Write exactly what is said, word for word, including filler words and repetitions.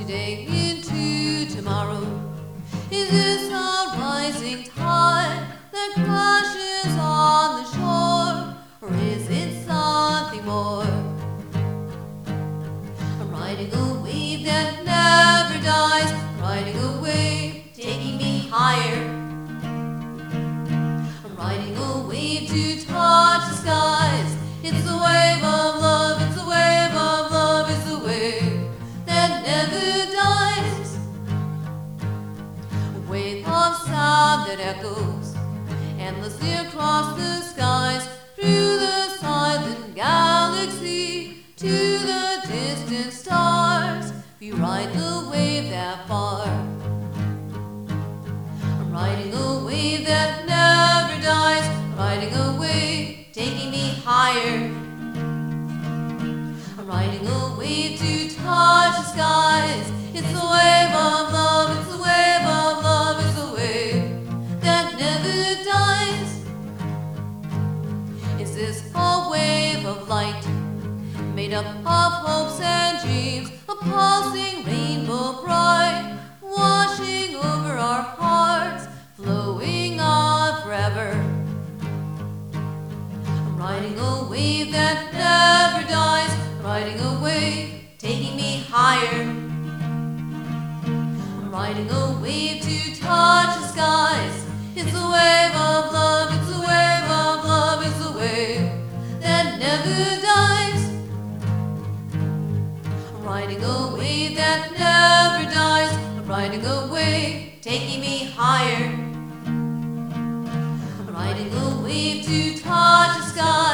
today into tomorrow? Is this a rising tide that crashes on the shore, or is it something more? I'm riding a wave that never dies, riding a wave taking me higher. I'm riding a wave to touch the skies. It's the wave of love, it's the wave of love, it's the wave that never dies. A wave of sound that echoes endlessly across the skies, through the silent galaxy to the distant stars. We ride the wave that far. I'm riding a wave that never dies, riding a wave taking me higher. I'm riding a wave to touch the skies. It's the wave of love, it's the wave of love, it's the wave that never dies. Is this a wave of light, made up of hopes and dreams, a pulsing rainbow bright, washing over our hearts, flowing on forever? I'm riding a wave that never dies, riding a wave taking me higher. I'm riding a wave to touch the skies. It's the wave of love, it's the wave of love, it's the wave that never dies. I'm riding a wave that never dies, I'm riding a wave taking me higher. I'm riding a wave to touch the sky.